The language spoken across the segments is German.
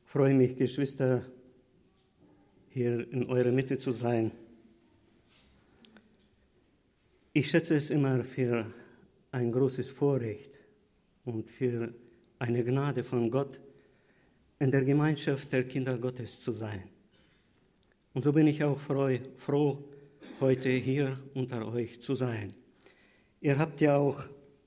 freue mich, Geschwister, hier in eurer Mitte zu sein. Ich schätze es immer für ein großes Vorrecht und für eine Gnade von Gott, in der Gemeinschaft der Kinder Gottes zu sein. Und so bin ich auch froh, heute hier unter euch zu sein. Ihr habt ja auch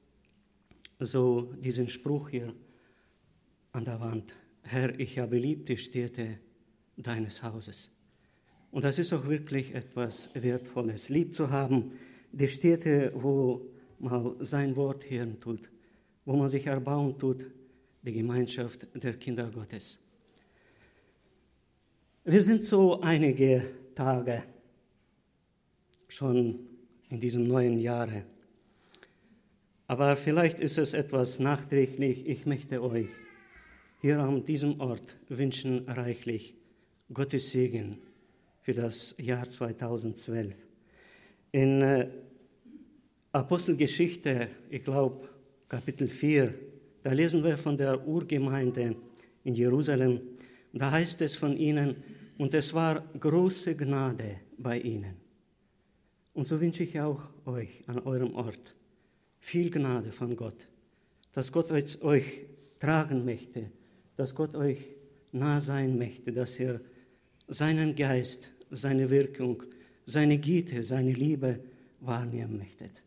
so diesen Spruch hier an der Wand: Herr, ich habe lieb die Städte deines Hauses. Und das ist auch wirklich etwas Wertvolles, lieb zu haben, die Städte, wo man sein Wort hören tut, wo man sich erbauen tut, die Gemeinschaft der Kinder Gottes. Wir sind so einige Tage schon in diesem neuen Jahre. Aber vielleicht ist es etwas nachträglich. Ich möchte euch hier an diesem Ort wünschen reichlich Gottes Segen für das Jahr 2012. In Apostelgeschichte, ich glaube Kapitel 4, da lesen wir von der Urgemeinde in Jerusalem. Da heißt es von ihnen: und es war große Gnade bei ihnen. Und so wünsche ich auch euch an eurem Ort viel Gnade von Gott, dass Gott euch tragen möchte, dass Gott euch nah sein möchte, dass ihr seinen Geist, seine Wirkung, seine Güte, seine Liebe wahrnehmen möchtet.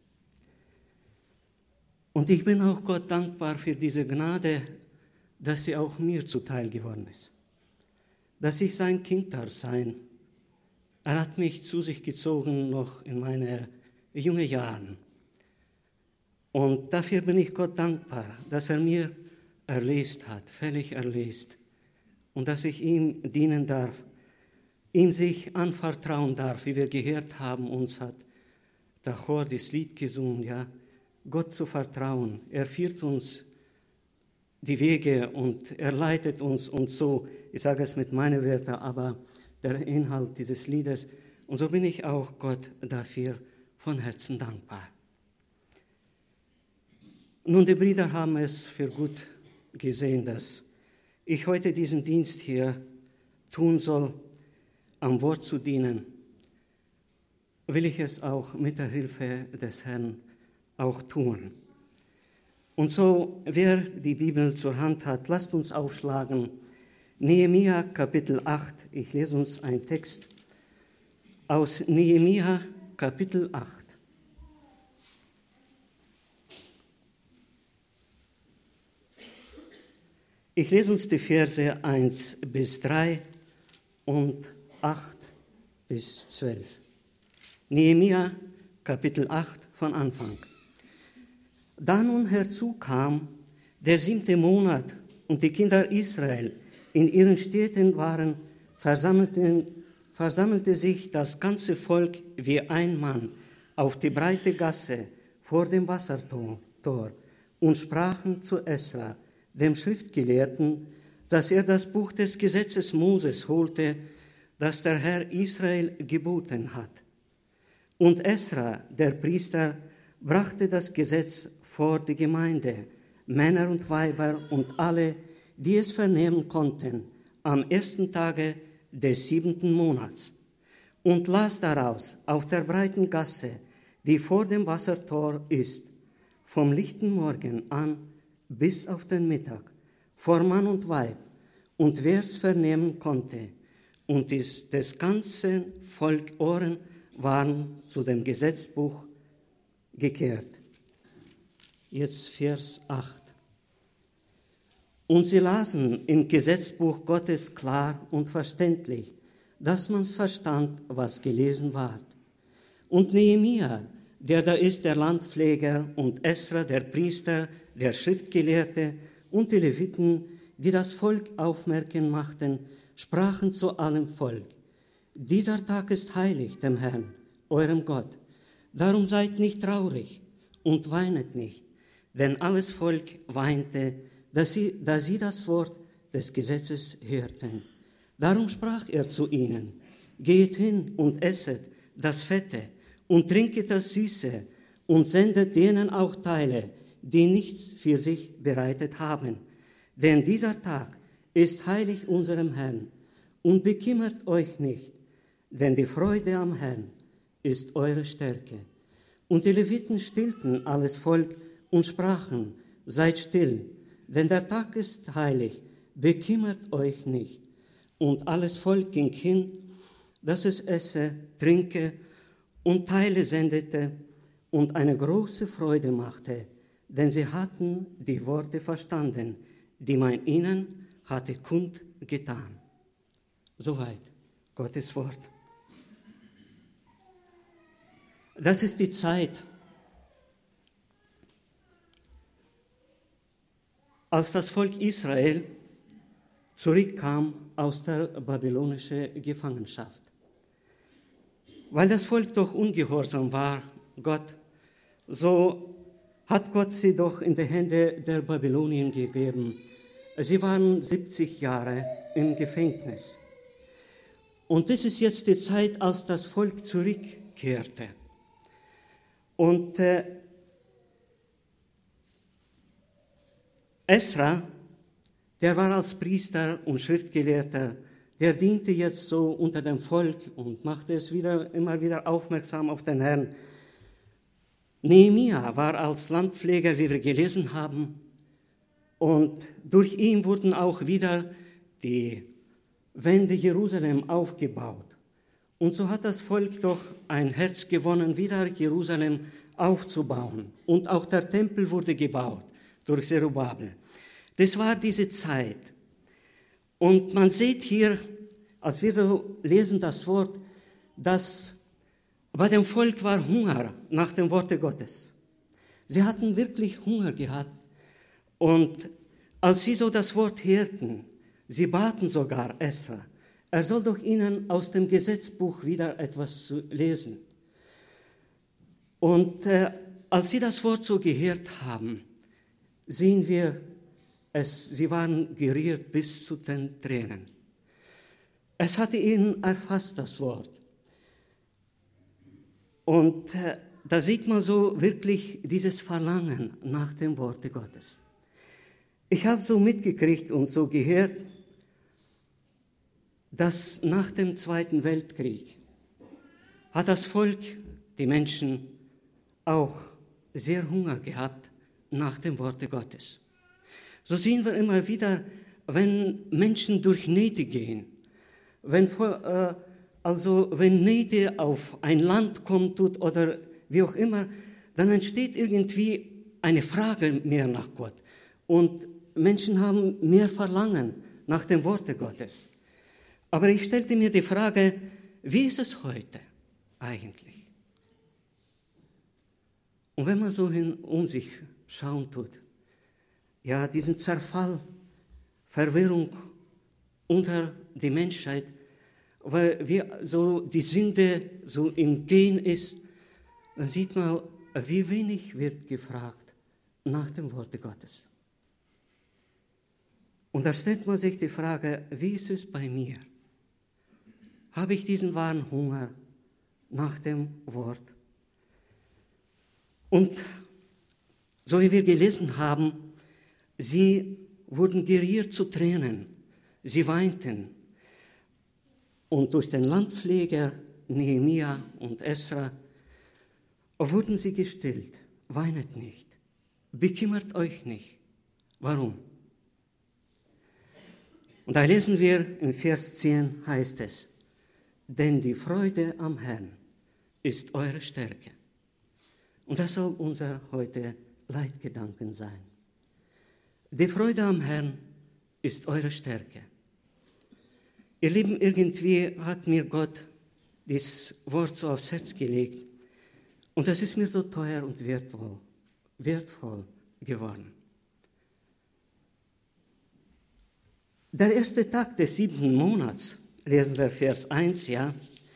Und ich bin auch Gott dankbar für diese Gnade, dass sie auch mir zuteil geworden ist. Dass ich sein Kind darf sein. Er hat mich zu sich gezogen, noch in meine jungen Jahren. Und dafür bin ich Gott dankbar, dass er mir erlöst hat, völlig erlöst. Und dass ich ihm dienen darf, ihm sich anvertrauen darf, wie wir gehört haben, uns hat der Chor das Lied gesungen, ja, Gott zu vertrauen. Er führt uns die Wege und er leitet uns und so, ich sage es mit meinen Wörtern, aber der Inhalt dieses Liedes, und so bin ich auch Gott dafür von Herzen dankbar. Nun, die Brüder haben es für gut gesehen, dass ich heute diesen Dienst hier tun soll, am Wort zu dienen. Will ich es auch mit der Hilfe des Herrn auch tun. Und so, wer die Bibel zur Hand hat, lasst uns aufschlagen. Nehemia Kapitel 8. Ich lese uns einen Text aus Nehemia Kapitel 8. Ich lese uns die Verse 1 bis 3 und 8 bis 12. Nehemia Kapitel 8 von Anfang. Da nun herzukam der 7. Monat und die Kinder Israel in ihren Städten waren, versammelte sich das ganze Volk wie ein Mann auf die breite Gasse vor dem Wassertor und sprachen zu Esra, dem Schriftgelehrten, dass er das Buch des Gesetzes Moses holte, das der Herr Israel geboten hat. Und Esra, der Priester, brachte das Gesetz vor die Gemeinde, Männer und Weiber und alle, die es vernehmen konnten, am 1. Tage des 7. Monats, und las daraus auf der breiten Gasse, die vor dem Wassertor ist, vom lichten Morgen an bis auf den Mittag, vor Mann und Weib, und wer es vernehmen konnte, und des ganzen Volk Ohren waren zu dem Gesetzbuch gekehrt. Jetzt Vers 8. Und sie lasen im Gesetzbuch Gottes klar und verständlich, dass man's verstand, was gelesen ward. Und Nehemia, der da ist der Landpfleger, und Esra, der Priester, der Schriftgelehrte, und die Leviten, die das Volk aufmerken machten, sprachen zu allem Volk: Dieser Tag ist heilig dem Herrn, eurem Gott. Darum seid nicht traurig und weinet nicht, denn alles Volk weinte, da sie das Wort des Gesetzes hörten. Darum sprach er zu ihnen: Geht hin und esset das Fette und trinket das Süße und sendet denen auch Teile, die nichts für sich bereitet haben. Denn dieser Tag ist heilig unserem Herrn und bekümmert euch nicht, denn die Freude am Herrn ist eure Stärke. Und die Leviten stillten alles Volk und sprachen, seid still, denn der Tag ist heilig, bekümmert euch nicht. Und alles Volk ging hin, dass es esse, trinke und Teile sendete und eine große Freude machte, denn sie hatten die Worte verstanden, die man ihnen hatte kundgetan. Soweit Gottes Wort. Das ist die Zeit, als das Volk Israel zurückkam aus der babylonischen Gefangenschaft. Weil das Volk doch ungehorsam war, Gott, so hat Gott sie doch in die Hände der Babylonier gegeben. Sie waren 70 Jahre im Gefängnis. Und das ist jetzt die Zeit, als das Volk zurückkehrte. Und Esra, der war als Priester und Schriftgelehrter, der diente jetzt so unter dem Volk und machte es immer wieder aufmerksam auf den Herrn. Nehemia war als Landpfleger, wie wir gelesen haben, und durch ihn wurden auch wieder die Wände Jerusalem aufgebaut. Und so hat das Volk doch ein Herz gewonnen, wieder Jerusalem aufzubauen. Und auch der Tempel wurde gebaut durch Zerubabel. Das war diese Zeit. Und man sieht hier, als wir so lesen das Wort, dass bei dem Volk war Hunger nach dem Worte Gottes. Sie hatten wirklich Hunger gehabt. Und als sie so das Wort hörten, sie baten sogar Esra, er soll doch ihnen aus dem Gesetzbuch wieder etwas zu lesen. Und als sie das Wort so gehört haben, sehen wir sie waren gerührt bis zu den Tränen. Es hatte ihn erfasst, das Wort. Und da sieht man so wirklich dieses Verlangen nach dem Worte Gottes. Ich habe so mitgekriegt und so gehört, dass nach dem Zweiten Weltkrieg hat das Volk, die Menschen, auch sehr Hunger gehabt nach dem Worte Gottes. So sehen wir immer wieder, wenn Menschen durch Nöte gehen, wenn Nöte auf ein Land kommt oder wie auch immer, dann entsteht irgendwie eine Frage mehr nach Gott. Und Menschen haben mehr Verlangen nach dem Worte Gottes. Aber ich stellte mir die Frage, wie ist es heute eigentlich? Und wenn man so um sich schauen tut, ja, diesen Zerfall, Verwirrung unter die Menschheit, weil so die Sünde so im Gehen ist, dann sieht man, wie wenig wird gefragt nach dem Worte Gottes. Und da stellt man sich die Frage, wie ist es bei mir? Habe ich diesen wahren Hunger nach dem Wort? Und so wie wir gelesen haben, sie wurden gerührt zu Tränen, sie weinten. Und durch den Landpfleger Nehemia und Esra wurden sie gestillt. Weinet nicht, bekümmert euch nicht. Warum? Und da lesen wir im Vers 10 heißt es, denn die Freude am Herrn ist eure Stärke. Und das soll unser heute Leitgedanken sein. Die Freude am Herrn ist eure Stärke. Ihr Lieben, irgendwie hat mir Gott dieses Wort so aufs Herz gelegt und das ist mir so teuer und wertvoll geworden. Der erste Tag des 7. Monats, lesen wir Vers 1, ja,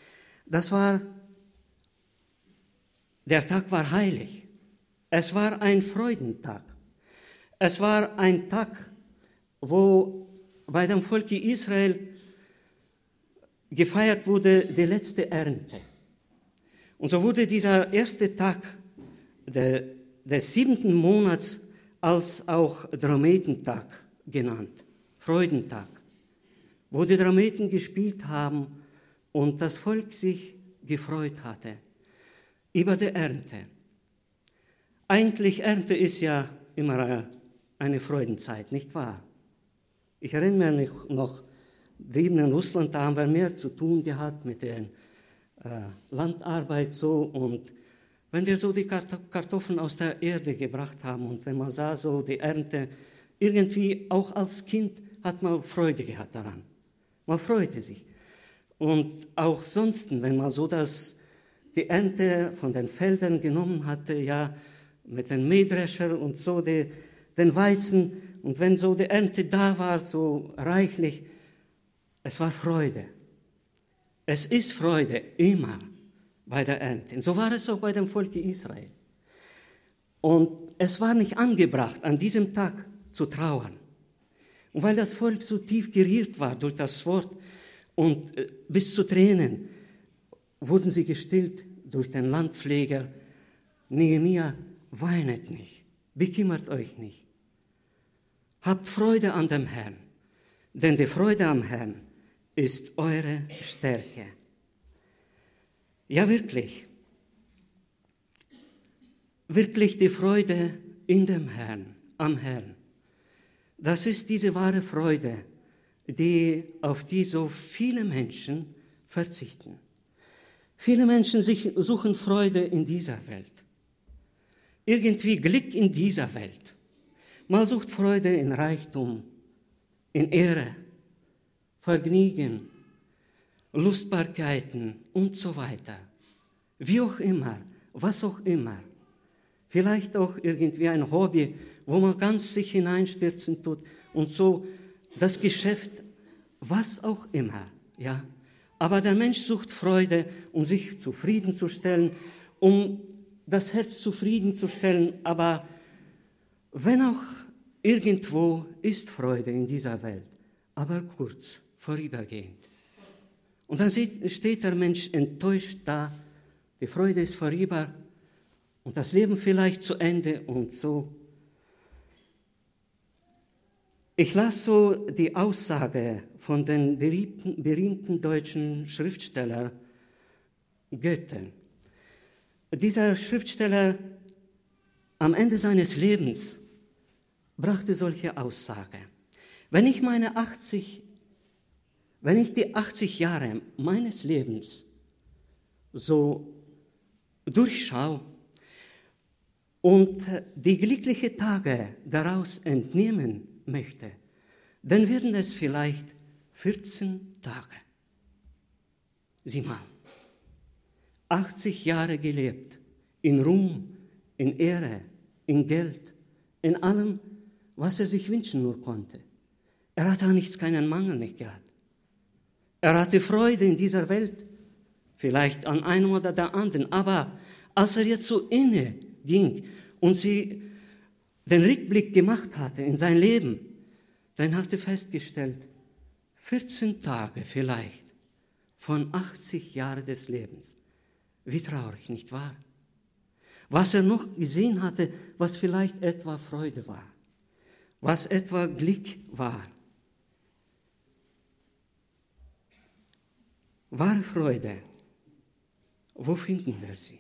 der Tag war heilig. Es war ein Freudentag. Es war ein Tag, wo bei dem Volk Israel gefeiert wurde die letzte Ernte. Und so wurde dieser erste Tag des 7. Monats als auch Drometentag genannt. Freudentag, wo die Trompeten gespielt haben und das Volk sich gefreut hatte über die Ernte. Eigentlich Ernte ist ja immer eine Freudenzeit, nicht wahr? Ich erinnere mich noch, drüben in Russland, da haben wir mehr zu tun gehabt mit der Landarbeit so, und wenn wir so die Kartoffeln aus der Erde gebracht haben und wenn man sah so die Ernte, irgendwie auch als Kind hat man Freude gehabt daran. Man freute sich. Und auch sonst, wenn man so die Ernte von den Feldern genommen hatte, ja, mit dem Mähdrescher und so den Weizen, und wenn so die Ernte da war, so reichlich, es war Freude. Es ist Freude immer bei der Ernte. Und so war es auch bei dem Volk Israel. Und es war nicht angebracht, an diesem Tag zu trauern. Und weil das Volk so tief gerührt war durch das Wort und bis zu Tränen, wurden sie gestillt durch den Landpfleger: Nehemia, weinet nicht, bekümmert euch nicht. Habt Freude an dem Herrn, denn die Freude am Herrn ist eure Stärke. Ja, wirklich. Wirklich die Freude in dem Herrn, am Herrn. Das ist diese wahre Freude, auf die so viele Menschen verzichten. Viele Menschen suchen Freude in dieser Welt. Irgendwie Glück in dieser Welt. Man sucht Freude in Reichtum, in Ehre, Vergnügen, Lustbarkeiten und so weiter. Wie auch immer, was auch immer. Vielleicht auch irgendwie ein Hobby, wo man ganz sich hineinstürzen tut und so das Geschäft, was auch immer. Ja. Aber der Mensch sucht Freude, um sich zufriedenzustellen, um das Herz zufriedenzustellen. Aber wenn auch irgendwo ist Freude in dieser Welt, aber kurz, vorübergehend. Und dann steht der Mensch enttäuscht da, die Freude ist vorüber und das Leben vielleicht zu Ende und so. Ich las so die Aussage von dem berühmten deutschen Schriftsteller Goethe. Dieser Schriftsteller am Ende seines Lebens brachte solche Aussage: Wenn ich die 80 Jahre meines Lebens so durchschaue und die glücklichen Tage daraus entnehmen möchte, dann werden es vielleicht 14 Tage. Sieh mal, 80 Jahre gelebt, in Ruhm, in Ehre, in Geld, in allem, was er sich wünschen nur konnte. Er hatte an nichts, keinen Mangel nicht gehabt. Er hatte Freude in dieser Welt, vielleicht an einem oder der anderen, aber als er jetzt so inne ging und sie den Rückblick gemacht hatte in sein Leben, dann hat er festgestellt, 14 Tage vielleicht von 80 Jahren des Lebens. Wie traurig, nicht wahr? Was er noch gesehen hatte, was vielleicht etwa Freude war, was etwa Glück war. Wahre Freude, wo finden wir sie?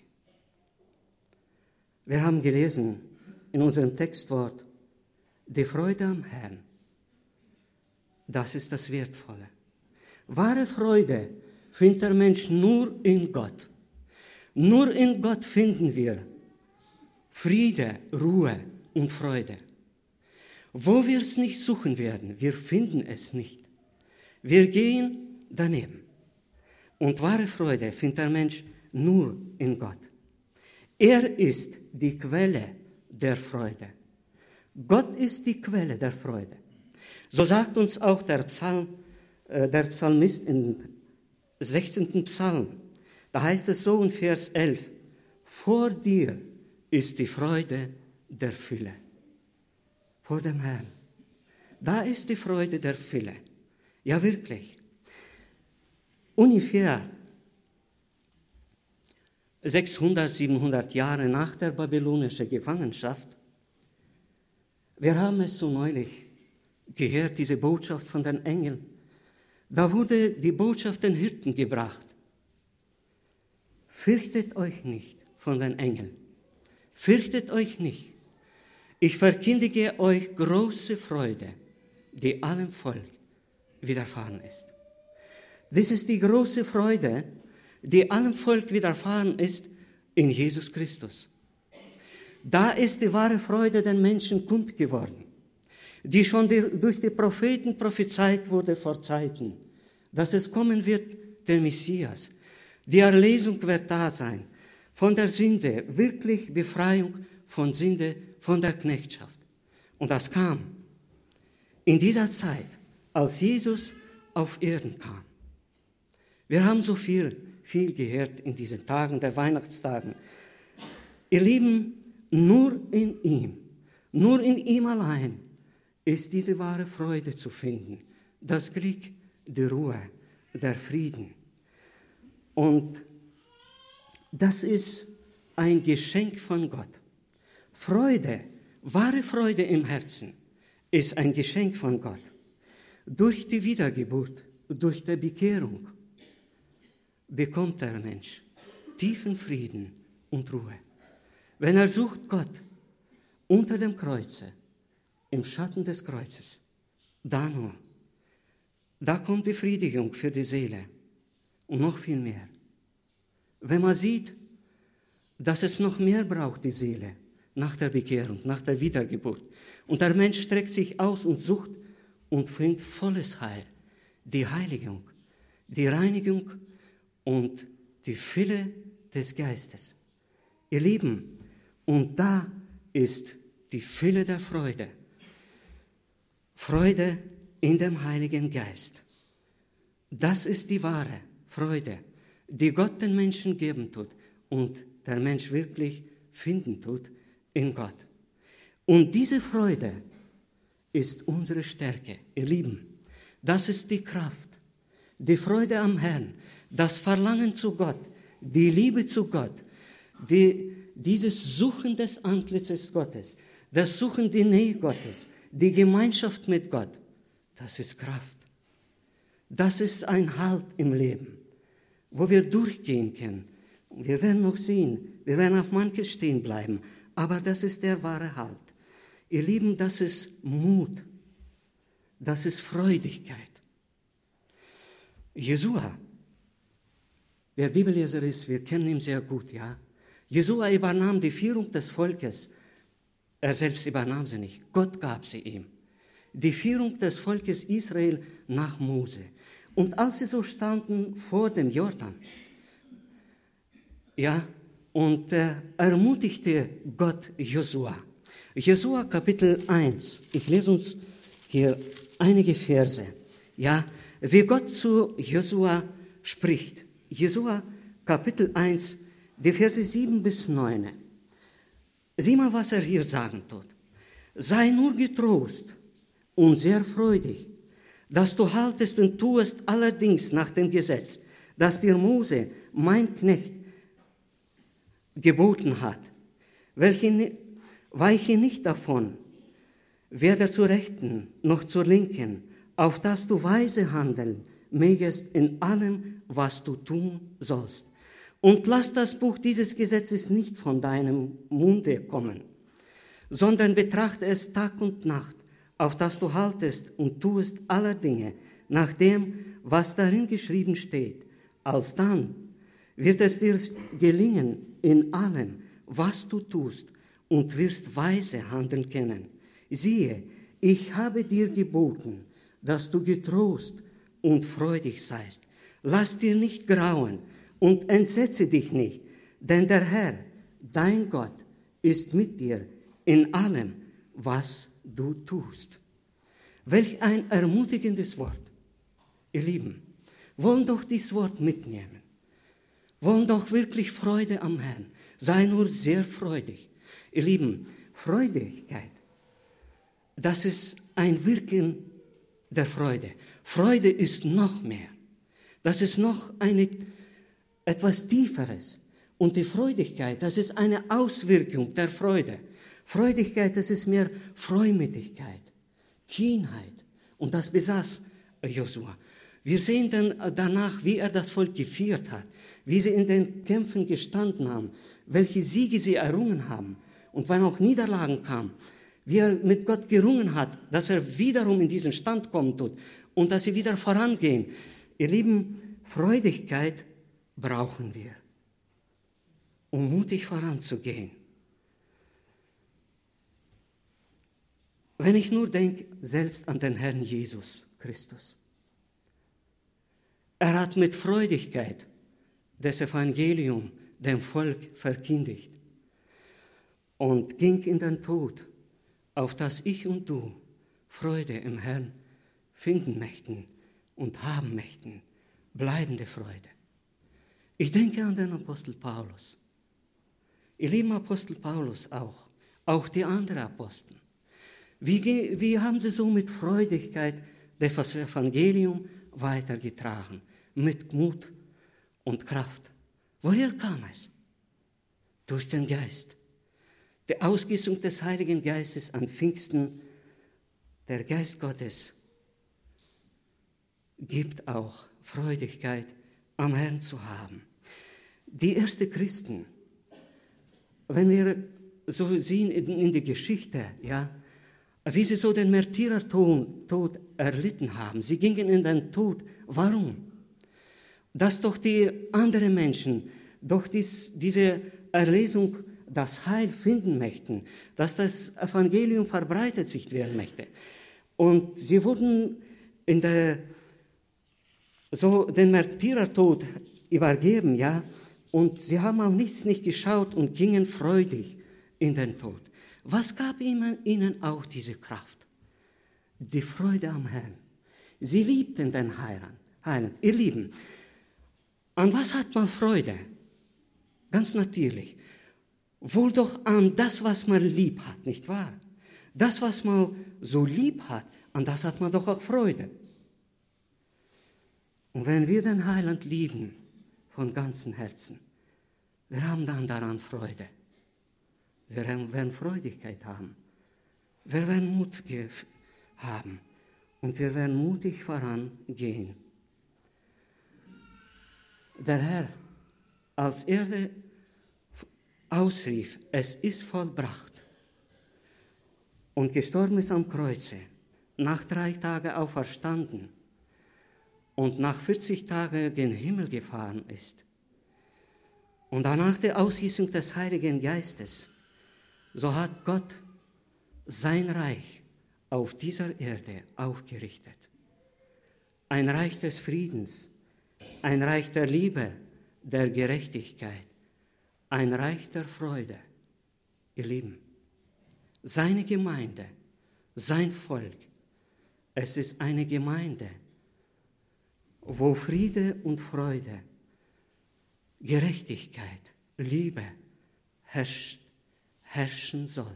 Wir haben gelesen in unserem Textwort, die Freude am Herrn, das ist das Wertvolle. Wahre Freude findet der Mensch nur in Gott. Nur in Gott finden wir Friede, Ruhe und Freude. Wo wir es nicht suchen werden, wir finden es nicht. Wir gehen daneben. Und wahre Freude findet der Mensch nur in Gott. Er ist die Quelle der Freude. Gott ist die Quelle der Freude. So sagt uns auch der Psalmist im 16. Psalm. Da heißt es so in Vers 11, vor dir ist die Freude der Fülle. Vor dem Herrn. Da ist die Freude der Fülle. Ja, wirklich. Ungefähr 600, 700 Jahre nach der babylonischen Gefangenschaft, wir haben es so neulich gehört, diese Botschaft von den Engeln. Da wurde die Botschaft den Hirten gebracht. Fürchtet euch nicht von den Engeln. Fürchtet euch nicht. Ich verkündige euch große Freude, die allem Volk widerfahren ist. Das ist die große Freude, die allem Volk widerfahren ist in Jesus Christus. Da ist die wahre Freude den Menschen kund geworden, die schon durch die Propheten prophezeit wurde vor Zeiten, dass es kommen wird, der Messias. Die Erlösung wird da sein, von der Sünde, wirklich Befreiung von Sünde, von der Knechtschaft. Und das kam in dieser Zeit, als Jesus auf Erden kam. Wir haben so viel gehört in diesen Tagen, der Weihnachtstagen. Ihr Lieben, nur in ihm allein ist diese wahre Freude zu finden, das Glück, die Ruhe, der Frieden. Und das ist ein Geschenk von Gott. Freude, wahre Freude im Herzen, ist ein Geschenk von Gott. Durch die Wiedergeburt, durch die Bekehrung bekommt der Mensch tiefen Frieden und Ruhe. Wenn er sucht Gott unter dem Kreuze, im Schatten des Kreuzes, da kommt Befriedigung für die Seele und noch viel mehr. Wenn man sieht, dass es noch mehr braucht, die Seele, nach der Bekehrung, nach der Wiedergeburt, und der Mensch streckt sich aus und sucht und findet volles Heil, die Heiligung, die Reinigung und die Fülle des Geistes. Ihr Lieben, und da ist die Fülle der Freude. Freude in dem Heiligen Geist. Das ist die wahre Freude, die Gott den Menschen geben tut und der Mensch wirklich finden tut in Gott. Und diese Freude ist unsere Stärke, ihr Lieben. Das ist die Kraft, die Freude am Herrn, das Verlangen zu Gott, die Liebe zu Gott, dieses Suchen des Antlitzes Gottes, das Suchen der Nähe Gottes, die Gemeinschaft mit Gott, das ist Kraft. Das ist ein Halt im Leben, wo wir durchgehen können. Wir werden noch sehen, wir werden auf manches stehen bleiben, aber das ist der wahre Halt. Ihr Lieben, das ist Mut, das ist Freudigkeit. Jesua, wer Bibelleser ist, wir kennen ihn sehr gut, ja. Jesua übernahm die Führung des Volkes. Er selbst übernahm sie nicht. Gott gab sie ihm. Die Führung des Volkes Israel nach Mose. Und als sie so standen vor dem Jordan, ja, und ermutigte Gott Josua. Josua Kapitel 1. Ich lese uns hier einige Verse. Ja, wie Gott zu Josua spricht. Josua Kapitel 1, die Verse 7 bis 9. Sieh mal, was er hier sagen tut. Sei nur getrost und sehr freudig, dass du haltest und tuest allerdings nach dem Gesetz, das dir Mose, mein Knecht, geboten hat. Weiche nicht davon, weder zur Rechten noch zur Linken, auf dass du weise handeln mögest in allem, was du tun sollst. Und lass das Buch dieses Gesetzes nicht von deinem Munde kommen, sondern betrachte es Tag und Nacht, auf dass du haltest und tuest aller Dinge nach dem, was darin geschrieben steht. Alsdann wird es dir gelingen in allem, was du tust, und wirst weise handeln können. Siehe, ich habe dir geboten, dass du getrost und freudig seist. Lass dir nicht grauen und entsetze dich nicht, denn der Herr, dein Gott, ist mit dir in allem, was du tust. Welch ein ermutigendes Wort. Ihr Lieben, wollen doch dieses Wort mitnehmen. Wollen doch wirklich Freude am Herrn. Sei nur sehr freudig. Ihr Lieben, Freudigkeit, das ist ein Wirken der Freude. Freude ist noch mehr. Das ist noch etwas Tieferes. Und die Freudigkeit, das ist eine Auswirkung der Freude. Freudigkeit, das ist mehr Freumütigkeit, Kühnheit, Und das besaß Josua. Wir sehen dann danach, wie er das Volk geführt hat, wie sie in den Kämpfen gestanden haben, welche Siege sie errungen haben. Und wenn auch Niederlagen kamen, wie er mit Gott gerungen hat, dass er wiederum in diesen Stand kommen tut und dass sie wieder vorangehen. Ihr Lieben, Freudigkeit brauchen wir, um mutig voranzugehen. Wenn ich nur denke, selbst an den Herrn Jesus Christus. Er hat mit Freudigkeit das Evangelium dem Volk verkündigt und ging in den Tod, auf dass ich und du Freude im Herrn finden möchten und haben möchten, bleibende Freude. Ich denke an den Apostel Paulus. Ihr lieben Apostel Paulus auch die anderen Apostel. Wie haben sie so mit Freudigkeit das Evangelium weitergetragen, mit Mut und Kraft? Woher kam es? Durch den Geist. Die Ausgießung des Heiligen Geistes an Pfingsten, der Geist Gottes, gibt auch Freudigkeit, am Herrn zu haben. Die ersten Christen, wenn wir so sehen in der Geschichte, ja, wie sie so den Märtyrertod erlitten haben. Sie gingen in den Tod. Warum? Dass doch die anderen Menschen durch diese Erlesung das Heil finden möchten, dass das Evangelium verbreitet sich werden möchte. Und sie wurden den Märtyrertod übergeben, ja, und sie haben auf nichts nicht geschaut und gingen freudig in den Tod. Was gab ihnen auch diese Kraft? Die Freude am Herrn. Sie liebten den Heiland. Ihr Lieben, an was hat man Freude? Ganz natürlich. Wohl doch an das, was man lieb hat, nicht wahr? Das, was man so lieb hat, an das hat man doch auch Freude. Und wenn wir den Heiland lieben, von ganzem Herzen, wir haben dann daran Freude. Wir werden Freudigkeit haben. Wir werden Mut haben. Und wir werden mutig vorangehen. Der Herr, als er ausrief, es ist vollbracht, und gestorben ist am Kreuze, nach 3 Tagen auferstanden und nach 40 Tagen in den Himmel gefahren ist und danach die Ausgießung des Heiligen Geistes, so hat Gott sein Reich auf dieser Erde aufgerichtet. Ein Reich des Friedens, ein Reich der Liebe, der Gerechtigkeit, ein Reich der Freude. Ihr Lieben, seine Gemeinde, sein Volk, es ist eine Gemeinde, wo Friede und Freude, Gerechtigkeit, Liebe herrschen soll.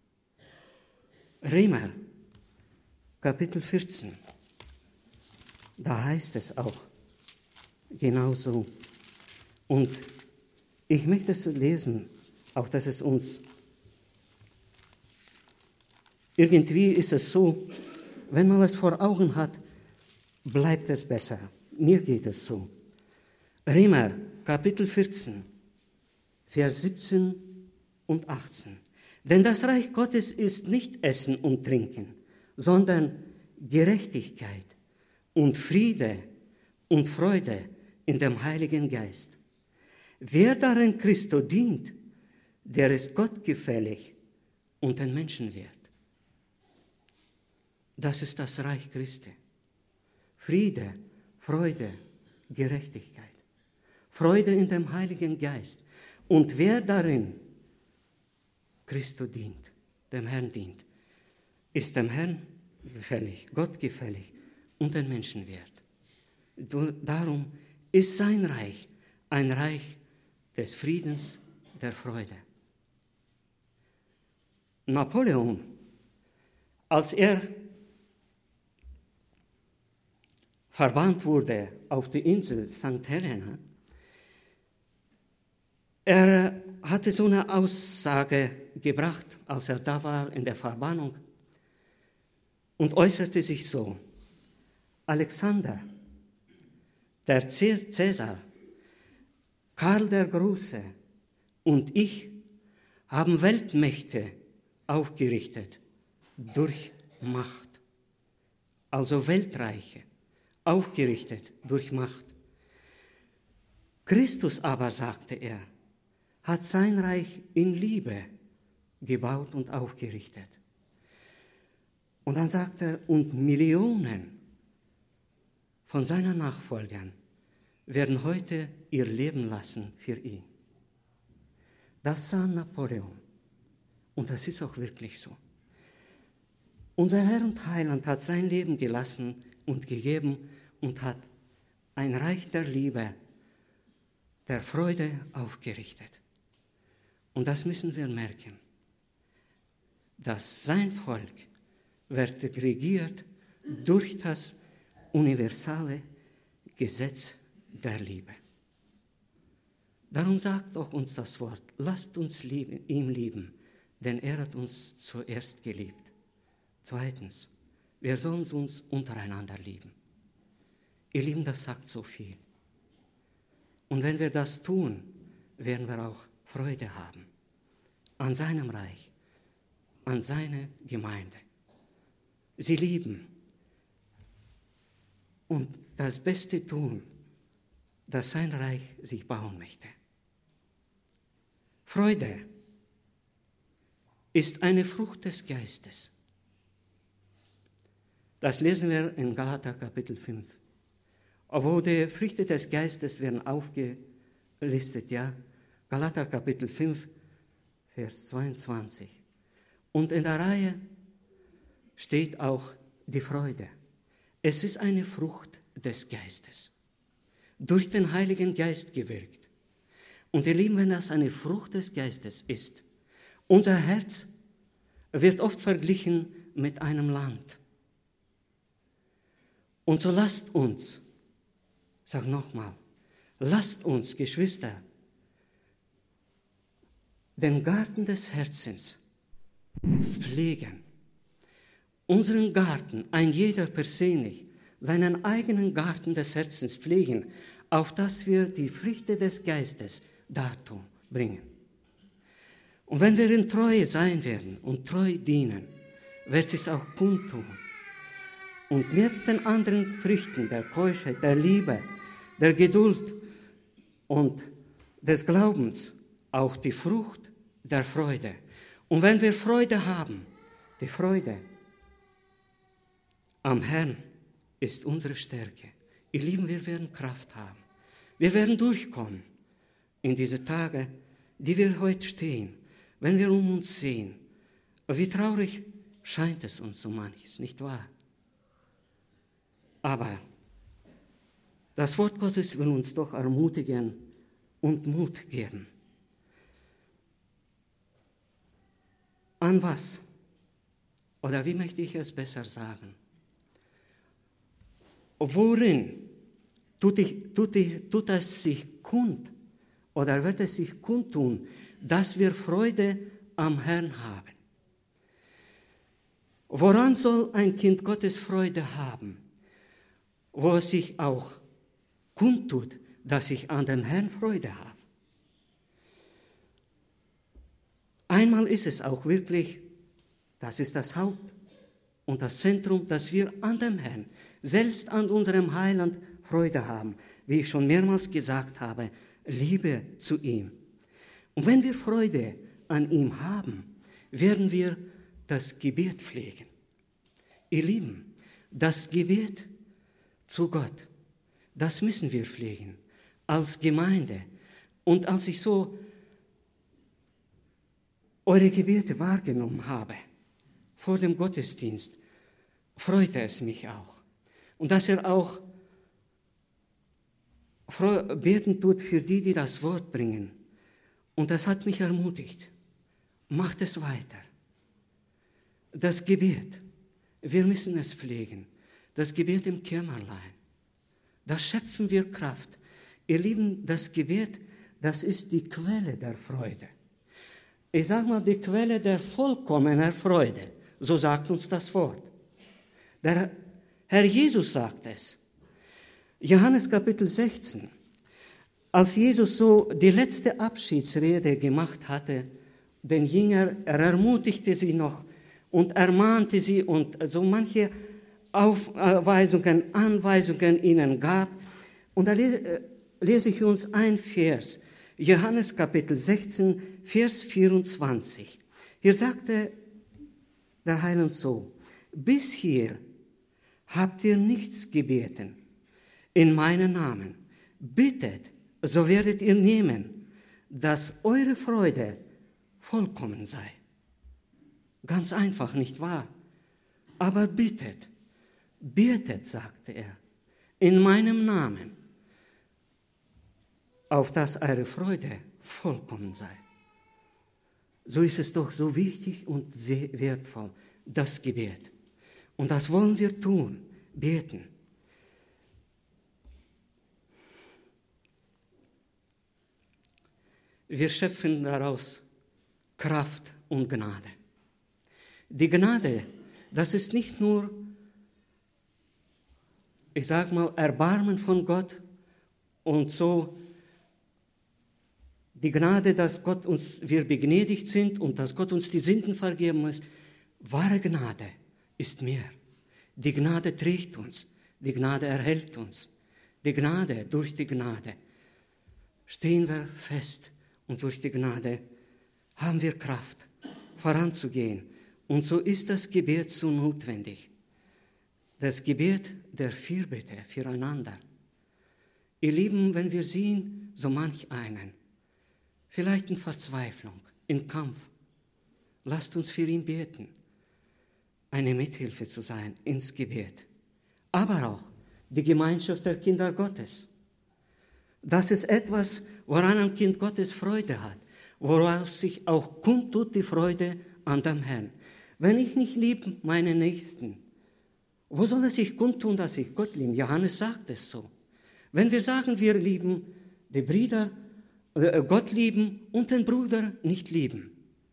Römer, Kapitel 14, da heißt es auch genauso. Und ich möchte es lesen, auch dass es uns, irgendwie ist es so, wenn man es vor Augen hat, bleibt es besser. Mir geht es so. Römer, Kapitel 14, Vers 17 und 18. Denn das Reich Gottes ist nicht Essen und Trinken, sondern Gerechtigkeit und Friede und Freude in dem Heiligen Geist. Wer darin Christo dient, der ist Gott gefällig und den Menschen wert. Das ist das Reich Christi. Friede, Freude, Gerechtigkeit. Freude in dem Heiligen Geist. Und wer darin Christo dient, dem Herrn dient, ist dem Herrn gefällig, Gott gefällig und den Menschen wert. Darum ist sein Reich ein Reich des Friedens, der Freude. Napoleon, als er verbannt wurde auf die Insel St. Helena, er hatte so eine Aussage gebracht, als er da war in der Verbannung, und äußerte sich so: Alexander, der Cäsar, Karl der Große und ich haben Weltmächte aufgerichtet durch Macht. Also Weltreiche aufgerichtet durch Macht. Christus aber, sagte er, hat sein Reich in Liebe gebaut und aufgerichtet. Und dann sagt er, und Millionen von seinen Nachfolgern werden heute ihr Leben lassen für ihn. Das sah Napoleon. Und das ist auch wirklich so. Unser Herr und Heiland hat sein Leben gelassen und gegeben und hat ein Reich der Liebe, der Freude aufgerichtet. Und das müssen wir merken, dass sein Volk wird regiert durch das universale Gesetz der Liebe. Darum sagt auch uns das Wort, lasst uns ihm lieben, denn er hat uns zuerst geliebt. Zweitens, wir sollen uns untereinander lieben. Ihr Lieben, das sagt so viel. Und wenn wir das tun, werden wir auch Freude haben an seinem Reich, an seine Gemeinde. Sie lieben und das Beste tun, dass sein Reich sich bauen möchte. Freude ist eine Frucht des Geistes. Das lesen wir in Galater Kapitel 5. Wo die Früchte des Geistes werden aufgelistet, ja. Galater Kapitel 5, Vers 22. Und in der Reihe steht auch die Freude. Es ist eine Frucht des Geistes, durch den Heiligen Geist gewirkt. Und ihr Lieben, wenn das eine Frucht des Geistes ist, unser Herz wird oft verglichen mit einem Land. Und so lasst uns, sag nochmal, lasst uns, Geschwister, den Garten des Herzens pflegen. Unseren Garten, ein jeder persönlich, seinen eigenen Garten des Herzens pflegen, auf dass wir die Früchte des Geistes dazu bringen. Und wenn wir in Treue sein werden und treu dienen, wird es auch kundtun. Und nebst den anderen Früchten der Keuschheit, der Liebe, der Geduld und des Glaubens auch die Frucht der Freude. Und wenn wir Freude haben, die Freude am Herrn ist unsere Stärke. Ihr Lieben, wir werden Kraft haben. Wir werden durchkommen in diese Tage, die wir heute stehen, wenn wir um uns sehen. Wie traurig scheint es uns so manches, nicht wahr? Aber das Wort Gottes will uns doch ermutigen und Mut geben. An was? Oder wie möchte ich es besser sagen? Worin tut es sich kund oder wird es sich kundtun, dass wir Freude am Herrn haben? Woran soll ein Kind Gottes Freude haben? Wo es sich auch kundtut, dass ich an dem Herrn Freude habe. Einmal ist es auch wirklich, das ist das Haupt und das Zentrum, dass wir an dem Herrn, selbst an unserem Heiland Freude haben. Wie ich schon mehrmals gesagt habe, Liebe zu ihm. Und wenn wir Freude an ihm haben, werden wir das Gebet pflegen. Ihr Lieben, das Gebet zu Gott, das müssen wir pflegen als Gemeinde. Und als ich so eure Gebete wahrgenommen habe vor dem Gottesdienst, freute es mich auch. Und dass er auch beten tut für die, die das Wort bringen. Und das hat mich ermutigt. Macht es weiter. Das Gebet, wir müssen es pflegen. Das Gebet im Kämmerlein. Da schöpfen wir Kraft. Ihr Lieben, das Gebet, das ist die Quelle der Freude. Ich sage mal, die Quelle der vollkommenen Freude. So sagt uns das Wort. Herr Jesus sagt es. Johannes Kapitel 16. Als Jesus so die letzte Abschiedsrede gemacht hatte, den Jünger, er ermutigte sie noch und ermahnte sie und so manche Anweisungen ihnen gab. Und da lese ich uns ein Vers, Johannes Kapitel 16, Vers 24. Hier sagte der Heiland so: Bis hier habt ihr nichts gebeten in meinem Namen. Bittet, so werdet ihr nehmen, dass eure Freude vollkommen sei. Ganz einfach, nicht wahr? Aber bittet, sagte er, in meinem Namen, auf dass eure Freude vollkommen sei. So ist es doch so wichtig und wertvoll, das Gebet. Und das wollen wir tun, beten. Wir schöpfen daraus Kraft und Gnade. Die Gnade, das ist nicht nur, ich sage mal, Erbarmen von Gott und so die Gnade, dass wir begnädigt sind und dass Gott uns die Sünden vergeben muss. Wahre Gnade ist mehr. Die Gnade trägt uns, die Gnade erhält uns. Die Gnade, durch die Gnade stehen wir fest und durch die Gnade haben wir Kraft, voranzugehen. Und so ist das Gebet so notwendig. Das Gebet der Fürbitte füreinander. Ihr Lieben, wenn wir sehen, so manch einen, vielleicht in Verzweiflung, in Kampf, lasst uns für ihn beten, eine Mithilfe zu sein ins Gebet. Aber auch die Gemeinschaft der Kinder Gottes. Das ist etwas, woran ein Kind Gottes Freude hat, woraus sich auch kundtut die Freude an dem Herrn. Wenn ich nicht liebe meinen Nächsten, wo soll es sich kundtun, dass ich Gott liebe? Johannes sagt es so. Wenn wir sagen, wir lieben die Brüder, Gott lieben und den Bruder nicht lieben,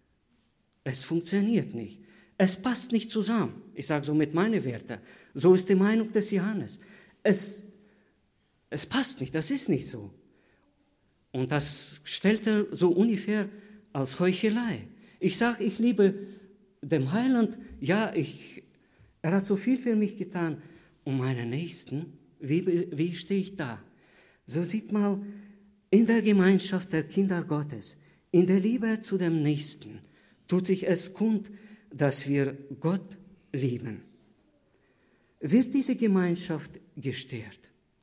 es funktioniert nicht. Es passt nicht zusammen. Ich sage so mit meinen Werten. So ist die Meinung des Johannes. Es passt nicht, das ist nicht so. Und das stellt er so ungefähr als Heuchelei. Ich sage, ich liebe den Heiland, ja, er hat so viel für mich getan. Und meinen Nächsten, wie stehe ich da? So sieht man in der Gemeinschaft der Kinder Gottes, in der Liebe zu dem Nächsten, tut sich es kund, dass wir Gott lieben. Wird diese Gemeinschaft gestärkt,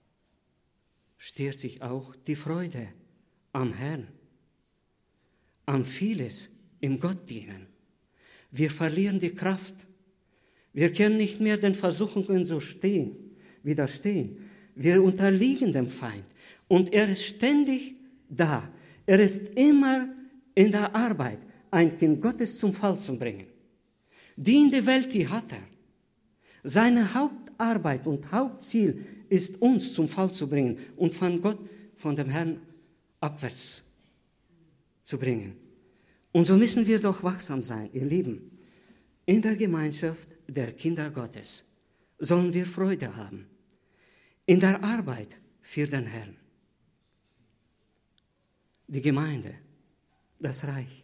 stärkt sich auch die Freude am Herrn, an vieles im Gott dienen. Wir verlieren die Kraft. Wir können nicht mehr den Versuchungen so widerstehen. Wir unterliegen dem Feind. Und er ist ständig da. Er ist immer in der Arbeit, ein Kind Gottes zum Fall zu bringen. Die in der Welt, die hat er. Seine Hauptarbeit und Hauptziel ist, uns zum Fall zu bringen und von Gott, von dem Herrn, abwärts zu bringen. Und so müssen wir doch wachsam sein, ihr Lieben. In der Gemeinschaft der Kinder Gottes sollen wir Freude haben. In der Arbeit für den Herrn. Die Gemeinde, das Reich.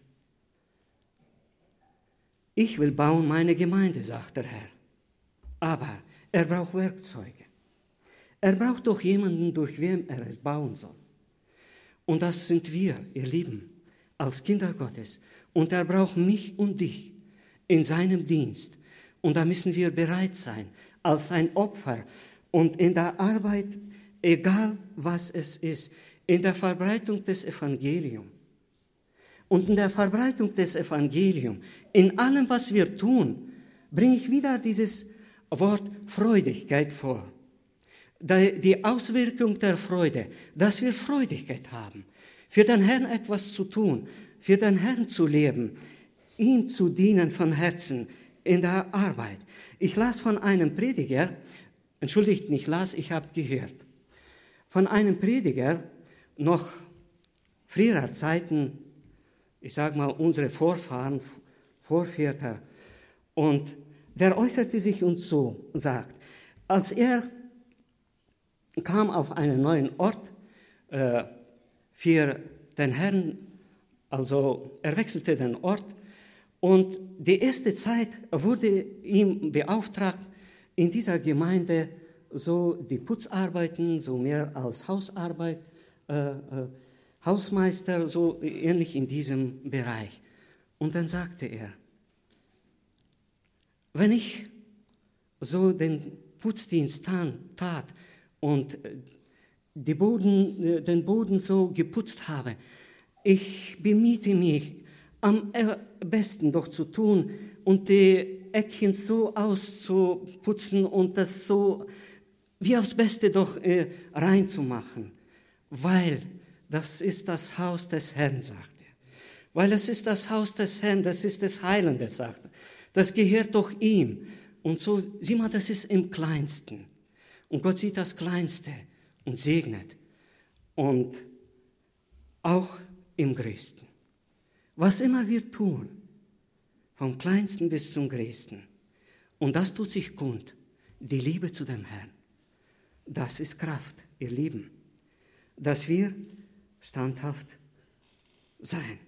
Ich will bauen meine Gemeinde, sagt der Herr. Aber er braucht Werkzeuge. Er braucht doch jemanden, durch wen er es bauen soll. Und das sind wir, ihr Lieben, als Kinder Gottes. Und er braucht mich und dich in seinem Dienst. Und da müssen wir bereit sein, als ein Opfer und in der Arbeit, egal was es ist, in der Verbreitung des Evangeliums. Und in der Verbreitung des Evangeliums, in allem, was wir tun, bringe ich wieder dieses Wort Freudigkeit vor. Die Auswirkung der Freude, dass wir Freudigkeit haben, für den Herrn etwas zu tun, für den Herrn zu leben, ihm zu dienen von Herzen in der Arbeit. Ich las von einem Prediger, entschuldigt nicht las, ich habe gehört, von einem Prediger, noch früherer Zeiten, ich sage mal unsere Vorfahren, Vorväter, und der äußerte sich und so sagt, Als er kam auf einen neuen Ort für den Herrn, also er wechselte den Ort und die erste Zeit wurde ihm beauftragt, in dieser Gemeinde so die Putzarbeiten, so mehr als Hausarbeit, Hausmeister, so ähnlich in diesem Bereich. Und dann sagte er, wenn ich so den Putzdienst tat und den Boden so geputzt habe, ich bemühte mich, am besten doch zu tun und die Eckchen so auszuputzen und das so wie aufs Beste doch reinzumachen, weil das ist das Haus des Herrn, sagt er. Weil es ist das Haus des Herrn, das ist des Heilandes, sagt er. Das gehört doch ihm. Und so, sieh mal, das ist im Kleinsten. Und Gott sieht das Kleinste und segnet. Und auch im Größten. Was immer wir tun, vom Kleinsten bis zum Größten, und das tut sich kund, die Liebe zu dem Herrn. Das ist Kraft, ihr Lieben, dass wir standhaft sein.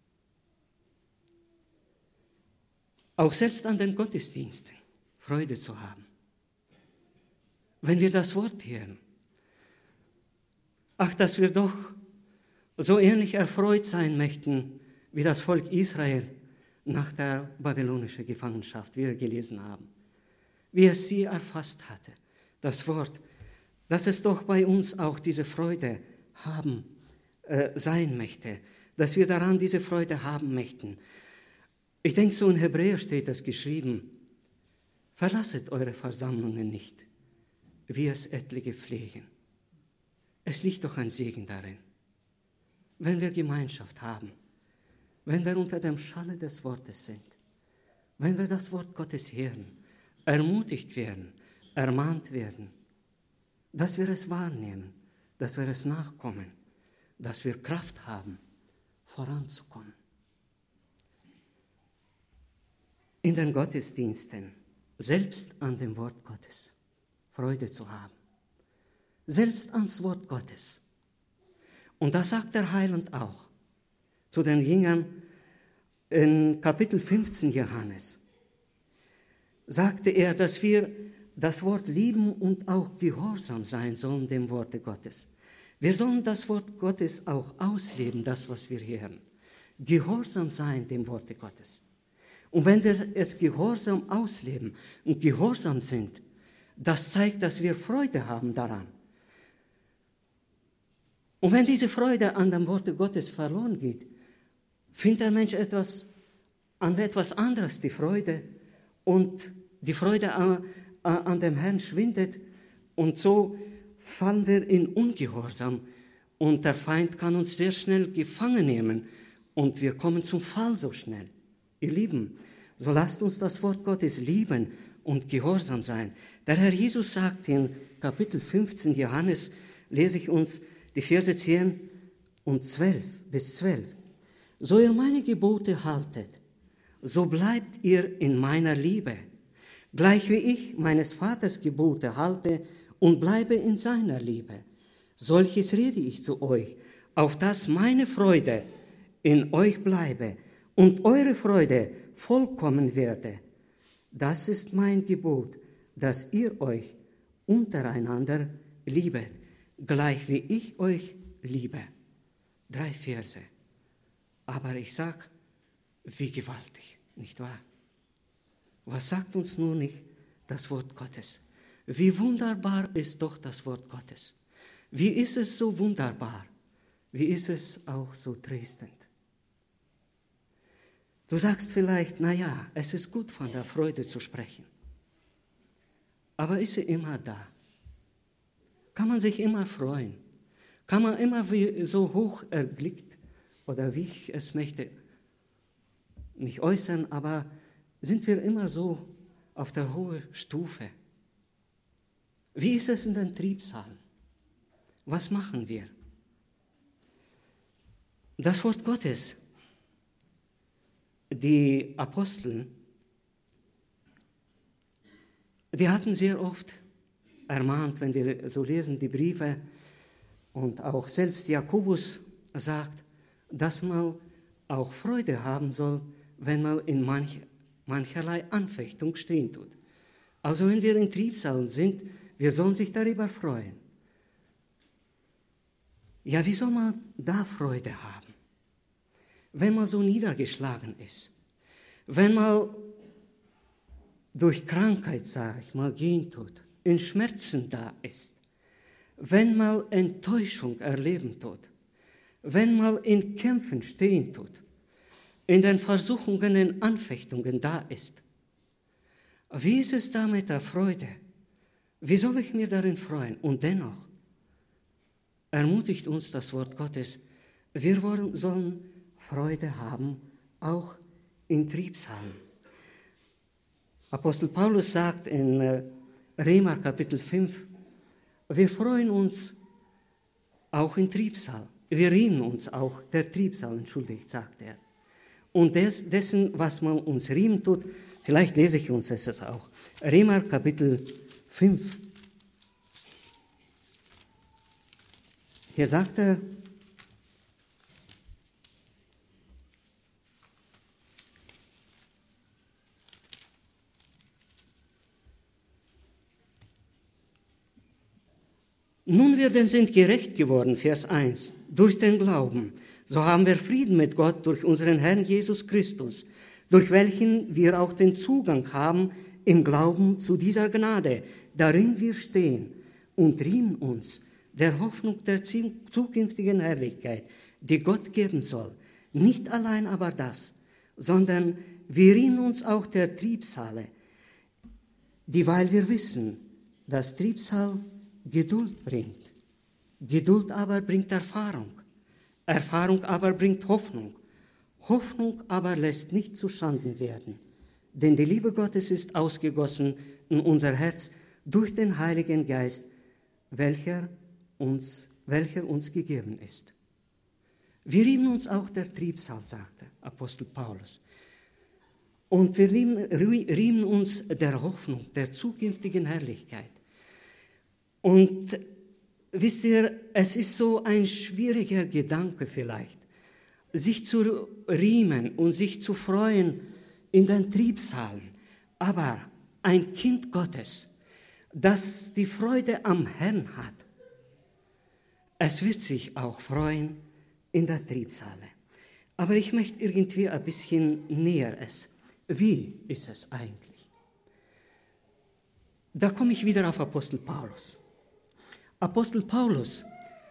Auch selbst an den Gottesdiensten Freude zu haben. Wenn wir das Wort hören, ach, dass wir doch so ähnlich erfreut sein möchten, wie das Volk Israel nach der babylonischen Gefangenschaft, wie wir gelesen haben, wie es sie erfasst hatte, das Wort, dass es doch bei uns auch diese Freude sein möchte, dass wir daran diese Freude haben möchten. Ich denke, so in Hebräer steht das geschrieben, verlasset eure Versammlungen nicht, wie es etliche pflegen. Es liegt doch ein Segen darin, wenn wir Gemeinschaft haben, wenn wir unter dem Schalle des Wortes sind, wenn wir das Wort Gottes hören, ermutigt werden, ermahnt werden, dass wir es wahrnehmen, dass wir es nachkommen, dass wir Kraft haben, voranzukommen. In den Gottesdiensten, selbst an dem Wort Gottes, Freude zu haben. Selbst ans Wort Gottes. Und das sagt der Heiland auch zu den Jüngern in Kapitel 15 Johannes. Sagte er, dass wir das Wort lieben und auch gehorsam sein sollen dem Worte Gottes. Wir sollen das Wort Gottes auch ausleben, das, was wir hören. Gehorsam sein dem Worte Gottes. Und wenn wir es gehorsam ausleben und gehorsam sind, das zeigt, dass wir Freude haben daran. Und wenn diese Freude an dem Worte Gottes verloren geht, findet der Mensch an etwas anderes die Freude und die Freude an dem Herrn schwindet und so fallen wir in Ungehorsam und der Feind kann uns sehr schnell gefangen nehmen und wir kommen zum Fall so schnell. Ihr Lieben, so lasst uns das Wort Gottes lieben und gehorsam sein. Der Herr Jesus sagt in Kapitel 15 Johannes, lese ich uns die Verse 10 und 12 bis 12. So ihr meine Gebote haltet, so bleibt ihr in meiner Liebe, gleich wie ich meines Vaters Gebote halte und bleibe in seiner Liebe. Solches rede ich zu euch, auf dass meine Freude in euch bleibe und eure Freude vollkommen werde. Das ist mein Gebot, dass ihr euch untereinander liebet, gleich wie ich euch liebe. 3 Verse. Aber ich sage, wie gewaltig, nicht wahr? Was sagt uns nun nicht das Wort Gottes? Wie wunderbar ist doch das Wort Gottes. Wie ist es so wunderbar? Wie ist es auch so tröstend? Du sagst vielleicht, naja, es ist gut, von der Freude zu sprechen. Aber ist sie immer da? Kann man sich immer freuen? Kann man immer so hoch erblickt, oder wie ich es möchte, nicht äußern, aber sind wir immer so auf der hohen Stufe? Wie ist es in den Triebsalen? Was machen wir? Das Wort Gottes, die Apostel, die hatten sehr oft ermahnt, wenn wir so lesen die Briefe, und auch selbst Jakobus sagt, dass man auch Freude haben soll, wenn man in mancherlei Anfechtung stehen tut. Also wenn wir in Trübsalen sind, wir sollen sich darüber freuen. Ja, wie soll man da Freude haben, wenn man so niedergeschlagen ist, wenn man durch Krankheit, sage ich mal, gehen tut, in Schmerzen da ist, wenn man Enttäuschung erleben tut, wenn man in Kämpfen stehen tut, in den Versuchungen, in Anfechtungen da ist. Wie ist es da mit der Freude? Wie soll ich mir darin freuen? Und dennoch ermutigt uns das Wort Gottes, wir sollen Freude haben, auch in Trübsalen. Apostel Paulus sagt in Römer Kapitel 5, wir freuen uns auch in Trübsal. Wir rühmen uns auch der Trübsal, sagt er. Und dessen, was man uns rühmen tut, vielleicht lese ich uns es auch. Römer Kapitel 5. Hier sagt er, nun wir denn sind gerecht geworden, Vers 1, durch den Glauben. So haben wir Frieden mit Gott durch unseren Herrn Jesus Christus, durch welchen wir auch den Zugang haben im Glauben zu dieser Gnade, darin wir stehen und rühmen uns der Hoffnung der zukünftigen Herrlichkeit, die Gott geben soll. Nicht allein aber das, sondern wir rühmen uns auch der Trübsale, dieweil wir wissen, dass Trübsal Geduld bringt. Geduld aber bringt Erfahrung. Erfahrung aber bringt Hoffnung. Hoffnung aber lässt nicht zuschanden werden. Denn die Liebe Gottes ist ausgegossen in unser Herz durch den Heiligen Geist, welcher uns gegeben ist. Wir rühmen uns auch der Trübsal, sagte Apostel Paulus. Und wir rühmen uns der Hoffnung, der zukünftigen Herrlichkeit. Und wisst ihr, es ist so ein schwieriger Gedanke vielleicht, sich zu rühmen und sich zu freuen in den Trübsalen. Aber ein Kind Gottes, das die Freude am Herrn hat, es wird sich auch freuen in der Trübsale. Aber ich möchte irgendwie ein bisschen näher es. Wie ist es eigentlich? Da komme ich wieder auf Apostel Paulus. Apostel Paulus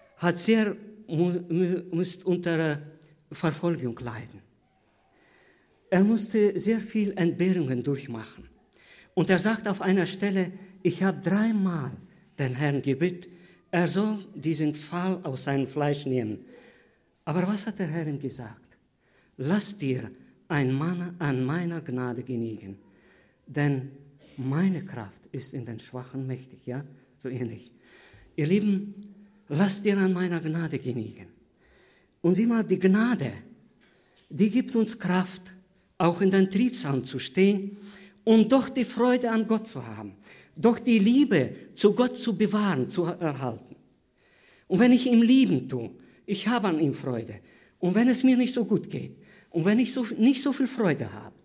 musste unter Verfolgung leiden. Er musste sehr viel Entbehrungen durchmachen. Und er sagt auf einer Stelle, ich habe 3-mal den Herrn gebeten, er soll diesen Pfahl aus seinem Fleisch nehmen. Aber was hat der Herr ihm gesagt? Lass dir ein Mann an meiner Gnade genügen, denn meine Kraft ist in den Schwachen mächtig, ja, so ähnlich. Ihr Lieben, lasst dir an meiner Gnade genügen. Und sieh mal, die Gnade, die gibt uns Kraft, auch in den Trübsalen zu stehen und doch die Freude an Gott zu haben, doch die Liebe zu Gott zu bewahren, zu erhalten. Und wenn ich ihm lieben tue, ich habe an ihm Freude. Und wenn es mir nicht so gut geht und wenn ich nicht so viel Freude habe.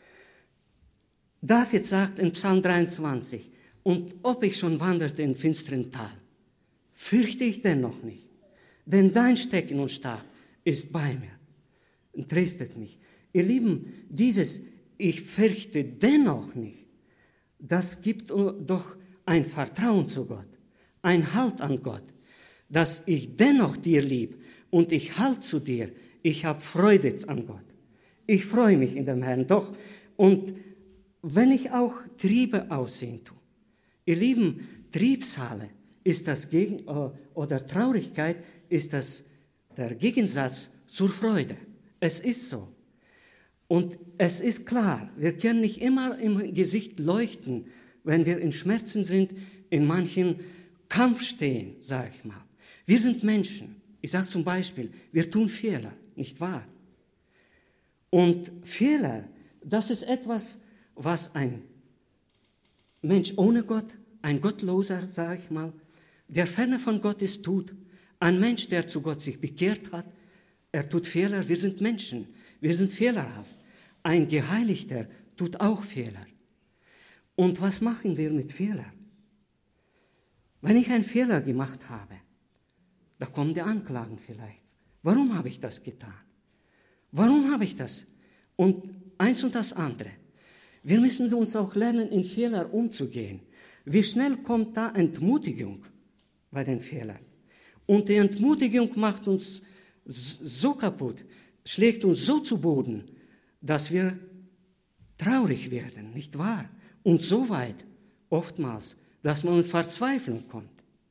David sagt in Psalm 23, und ob ich schon wanderte in finsteren Tal, fürchte ich dennoch nicht, denn dein Stecken und Stab ist bei mir und tröstet mich. Ihr Lieben, dieses ich fürchte dennoch nicht, das gibt doch ein Vertrauen zu Gott, ein Halt an Gott, dass ich dennoch dir lieb und ich halte zu dir, ich habe Freude an Gott. Ich freue mich in dem Herrn doch. Und wenn ich auch Triebe aussehen tue, ihr Lieben, Trübsale ist das oder Traurigkeit ist das der Gegensatz zur Freude. Es ist so. Und es ist klar, wir können nicht immer im Gesicht leuchten, wenn wir in Schmerzen sind, in manchen Kampf stehen, sage ich mal. Wir sind Menschen. Ich sage zum Beispiel, wir tun Fehler, nicht wahr? Und Fehler, das ist etwas, was ein Mensch ohne Gott ein Gottloser, sage ich mal, der ferne von Gott ist, tut, ein Mensch, der zu Gott sich bekehrt hat, er tut Fehler, wir sind Menschen, wir sind fehlerhaft. Ein Geheiligter tut auch Fehler. Und was machen wir mit Fehlern? Wenn ich einen Fehler gemacht habe, da kommen die Anklagen vielleicht. Warum habe ich das getan? Warum habe ich das? Und eins und das andere. Wir müssen uns auch lernen, in Fehlern umzugehen. Wie schnell kommt da Entmutigung bei den Fehlern? Und die Entmutigung macht uns so kaputt, schlägt uns so zu Boden, dass wir traurig werden, nicht wahr? Und so weit, oftmals, dass man in Verzweiflung kommt.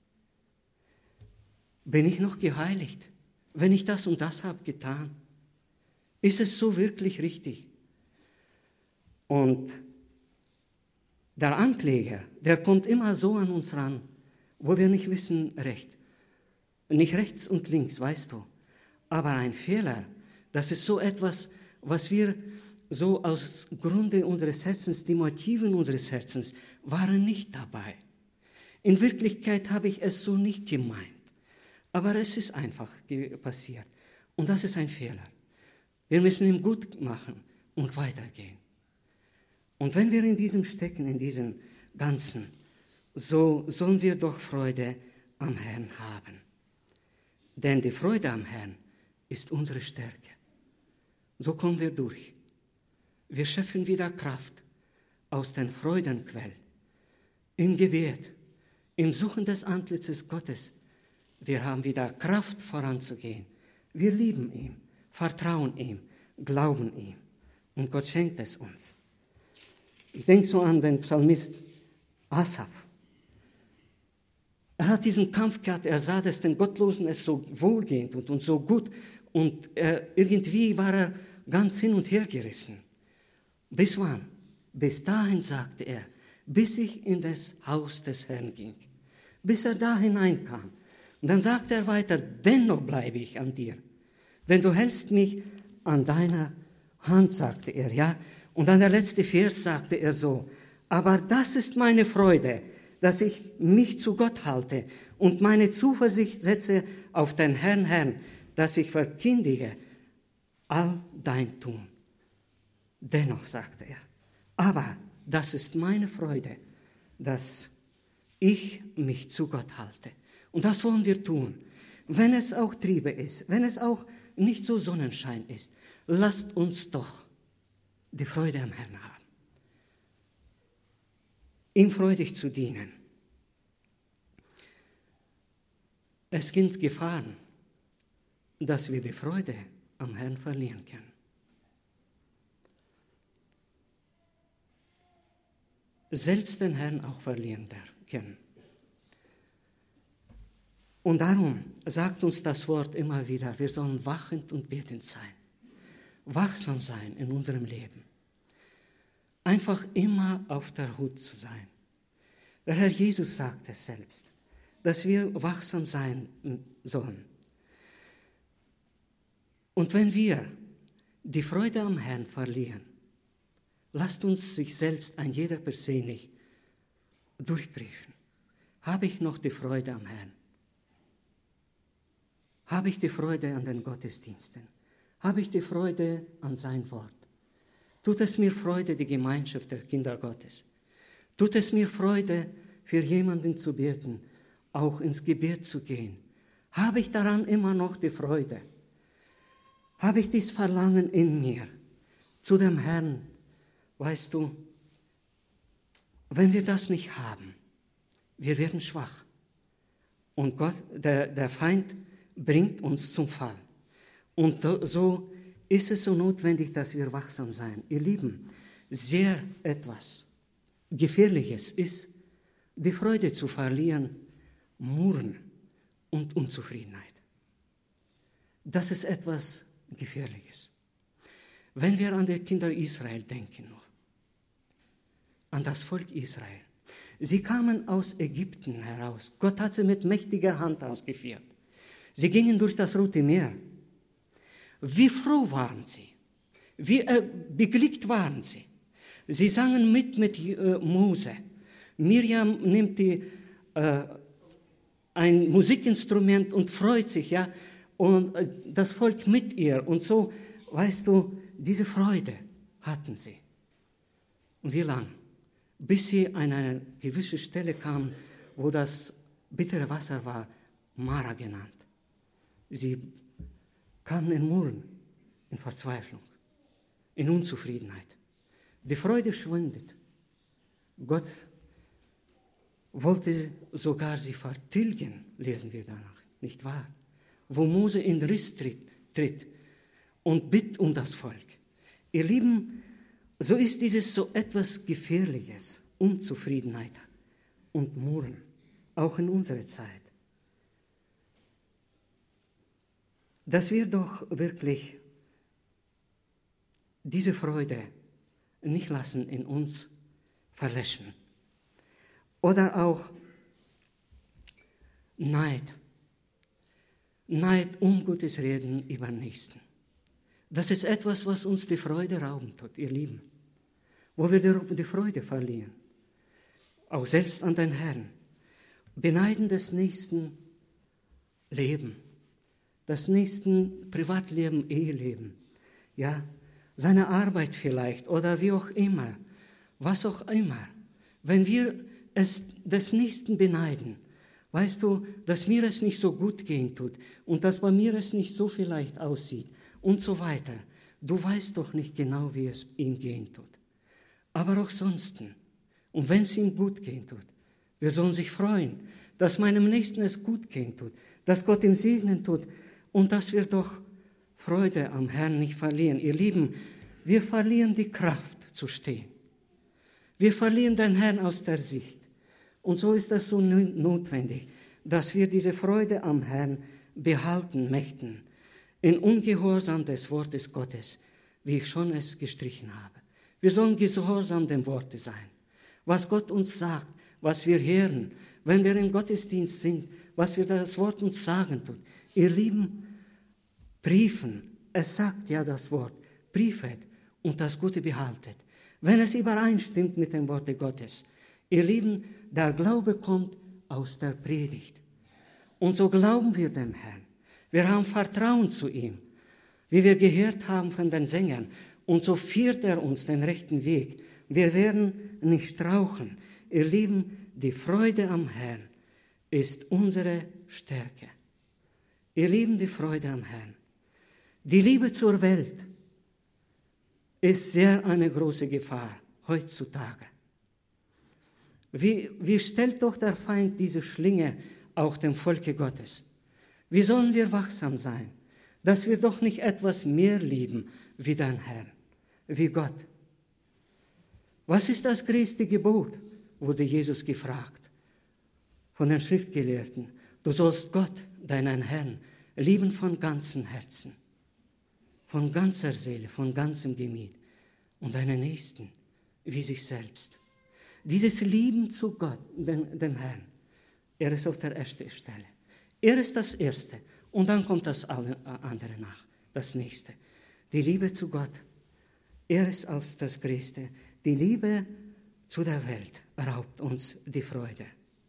Bin ich noch geheiligt, wenn ich das und das habe getan? Ist es so wirklich richtig? Und der Ankläger, der kommt immer so an uns ran, wo wir nicht wissen recht. Nicht rechts und links, weißt du. Aber ein Fehler, das ist so etwas, was wir so aus Grunde unseres Herzens, die Motiven unseres Herzens waren nicht dabei. In Wirklichkeit habe ich es so nicht gemeint. Aber es ist einfach passiert. Und das ist ein Fehler. Wir müssen ihn gut machen und weitergehen. Und wenn wir in diesem stecken, in diesem Ganzen, so sollen wir doch Freude am Herrn haben. Denn die Freude am Herrn ist unsere Stärke. So kommen wir durch. Wir schöpfen wieder Kraft aus den Freudenquell. Im Gebet, im Suchen des Antlitzes Gottes. Wir haben wieder Kraft voranzugehen. Wir lieben ihn, vertrauen ihm, glauben ihm. Und Gott schenkt es uns. Ich denke so an den Psalmist Asaf. Er hat diesen Kampf gehabt, er sah, dass den Gottlosen es so wohlgehend und so gut. Und irgendwie war er ganz hin und her gerissen. Bis wann? Bis dahin, sagte er, bis ich in das Haus des Herrn ging. Bis er da hineinkam. Und dann sagte er weiter, dennoch bleibe ich an dir. Denn du hältst mich an deiner Hand, sagte er, ja. Und dann der letzte Vers sagte er so, aber das ist meine Freude, dass ich mich zu Gott halte und meine Zuversicht setze auf den Herrn, dass ich verkündige all dein Tun. Dennoch, sagte er, aber das ist meine Freude, dass ich mich zu Gott halte. Und das wollen wir tun. Wenn es auch Triebe ist, wenn es auch nicht so Sonnenschein ist, lasst uns doch die Freude am Herrn haben. Ihm freudig zu dienen. Es gibt Gefahren, dass wir die Freude am Herrn verlieren können. Selbst den Herrn auch verlieren können. Und darum sagt uns das Wort immer wieder, wir sollen wachend und betend sein. Wachsam sein in unserem Leben. Einfach immer auf der Hut zu sein. Der Herr Jesus sagt es selbst, dass wir wachsam sein sollen. Und wenn wir die Freude am Herrn verlieren, lasst uns sich selbst, ein jeder persönlich, durchprüfen. Habe ich noch die Freude am Herrn? Habe ich die Freude an den Gottesdiensten? Habe ich die Freude an sein Wort? Tut es mir Freude, die Gemeinschaft der Kinder Gottes? Tut es mir Freude, für jemanden zu beten, auch ins Gebet zu gehen? Habe ich daran immer noch die Freude? Habe ich dieses Verlangen in mir zu dem Herrn? Weißt du, wenn wir das nicht haben, wir werden schwach. Und Gott, der Feind, bringt uns zum Fall. Und so ist es so notwendig, dass wir wachsam sein. Ihr Lieben, sehr etwas Gefährliches ist, die Freude zu verlieren, Murren und Unzufriedenheit. Das ist etwas Gefährliches. Wenn wir an die Kinder Israel denken, nur an das Volk Israel. Sie kamen aus Ägypten heraus. Gott hat sie mit mächtiger Hand ausgeführt. Sie gingen durch das Rote Meer. Wie froh waren sie? Wie beglückt waren sie? Sie sangen mit Mose. Miriam nimmt ein Musikinstrument und freut sich, ja, und das Volk mit ihr. Und so, weißt du, diese Freude hatten sie. Und wie lang? Bis sie an eine gewisse Stelle kamen, wo das bittere Wasser war, Mara genannt. Sie kamen in Murren, in Verzweiflung, in Unzufriedenheit. Die Freude schwindet. Gott wollte sogar sie vertilgen, lesen wir danach, nicht wahr? Wo Mose in Riss tritt und bittet um das Volk. Ihr Lieben, so ist dieses so etwas Gefährliches, Unzufriedenheit und Murren, auch in unserer Zeit. Dass wir doch wirklich diese Freude nicht lassen in uns verlöschen. Oder auch Neid. Neid, ungutes Reden über den Nächsten. Das ist etwas, was uns die Freude rauben tut, ihr Lieben. Wo wir die Freude verlieren. Auch selbst an den Herrn. Beneiden des nächsten Leben. Das nächsten Privatleben, Eheleben. Ja, seine Arbeit vielleicht oder wie auch immer. Was auch immer. Wenn wir es des Nächsten beneiden, weißt du, dass mir es nicht so gut gehen tut und dass bei mir es nicht so vielleicht aussieht und so weiter. Du weißt doch nicht genau, wie es ihm gehen tut. Aber auch sonst. Und wenn es ihm gut gehen tut, wir sollen sich freuen, dass meinem Nächsten es gut gehen tut, dass Gott ihm segnen tut und dass wir doch Freude am Herrn nicht verlieren. Ihr Lieben, wir verlieren die Kraft zu stehen. Wir verlieren den Herrn aus der Sicht. Und so ist es so notwendig, dass wir diese Freude am Herrn behalten möchten, in Ungehorsam des Wortes Gottes, wie ich schon es gestrichen habe. Wir sollen gehorsam dem Worte sein. Was Gott uns sagt, was wir hören, wenn wir im Gottesdienst sind, was wir das Wort uns sagen tut. Ihr Lieben, prüfen, es sagt ja das Wort, prüfet und das Gute behaltet. Wenn es übereinstimmt mit dem Worte Gottes. Ihr Lieben, der Glaube kommt aus der Predigt. Und so glauben wir dem Herrn. Wir haben Vertrauen zu ihm, wie wir gehört haben von den Sängern. Und so führt er uns den rechten Weg. Wir werden nicht straucheln. Ihr Lieben, die Freude am Herrn ist unsere Stärke. Ihr Lieben, die Freude am Herrn. Die Liebe zur Welt ist sehr eine große Gefahr heutzutage. Wie stellt doch der Feind diese Schlinge auch dem Volke Gottes? Wie sollen wir wachsam sein, dass wir doch nicht etwas mehr lieben wie den Herrn, wie Gott? Was ist das größte Gebot, wurde Jesus gefragt von den Schriftgelehrten. Du sollst Gott, deinen Herrn, lieben von ganzem Herzen, von ganzer Seele, von ganzem Gemüt und deinen Nächsten wie sich selbst. Dieses Lieben zu Gott, den Herrn, er ist auf der ersten Stelle. Er ist das Erste und dann kommt das andere nach, das Nächste. Die Liebe zu Gott, er ist als das Größte. Die Liebe zu der Welt raubt uns die Freude.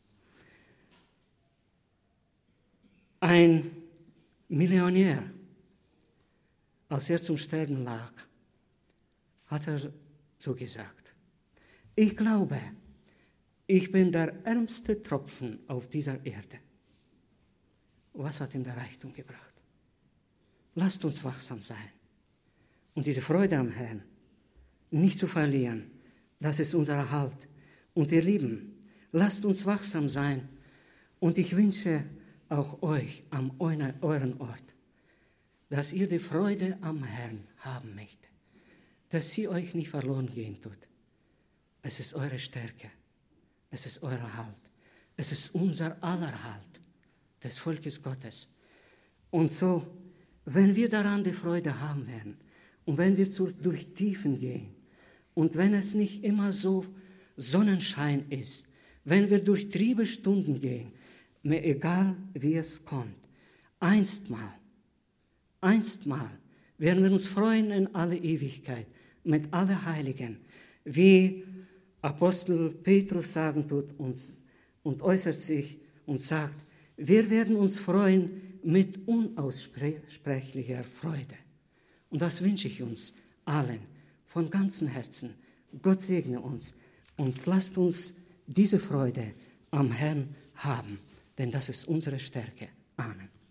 Ein Millionär, als er zum Sterben lag, hat er so gesagt: Ich glaube, ich bin der ärmste Tropfen auf dieser Erde. Was hat ihm der Reichtum gebracht? Lasst uns wachsam sein und diese Freude am Herrn nicht zu verlieren. Das ist unser Halt. Und ihr Lieben, lasst uns wachsam sein und ich wünsche auch euch an euren Ort, dass ihr die Freude am Herrn haben möchtet, dass sie euch nicht verloren gehen tut. Es ist eure Stärke, es ist euer Halt, es ist unser aller Halt, des Volkes Gottes. Und so, wenn wir daran die Freude haben werden und wenn wir durch Tiefen gehen und wenn es nicht immer so Sonnenschein ist, wenn wir durch triebe Stunden gehen, mir egal wie es kommt, einstmal werden wir uns freuen in alle Ewigkeit mit allen Heiligen, wie Apostel Petrus sagen tut uns und äußert sich und sagt, wir werden uns freuen mit unaussprechlicher Freude. Und das wünsche ich uns allen von ganzem Herzen. Gott segne uns und lasst uns diese Freude am Herrn haben, denn das ist unsere Stärke. Amen.